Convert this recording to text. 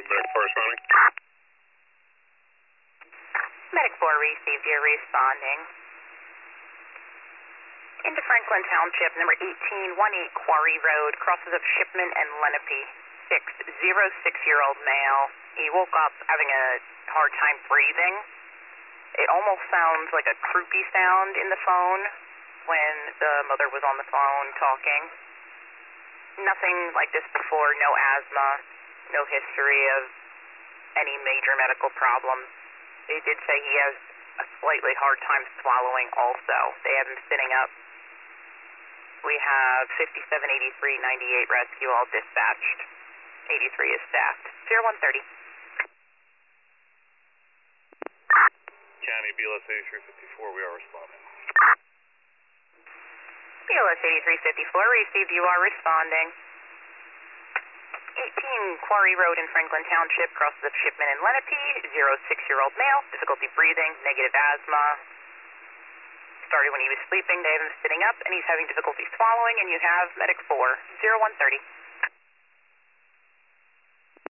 Medic 4 responding. Medic 4 received, you're responding. Into Franklin Township, number 1818 Quarry Road, crosses of Shipman and Lenape. 606-year-old male. He woke up having a hard time breathing. It almost sounds like a croupy sound in the phone when the mother was on the phone talking. Nothing like this before, no asthma, no history of any major medical problems. They did say he has a slightly hard time swallowing also. They have him sitting up. We have 578398 rescue all dispatched. 83 is staffed. 0130. County BLS 8354, we are responding. BLS 8354 received, you are responding. 18 Quarry Road in Franklin Township, crosses of Shipman and Lenape, 06-year-old male, difficulty breathing, negative asthma. Started when he was sleeping, they have him sitting up, and he's having difficulty swallowing, and you have Medic 4, 0130.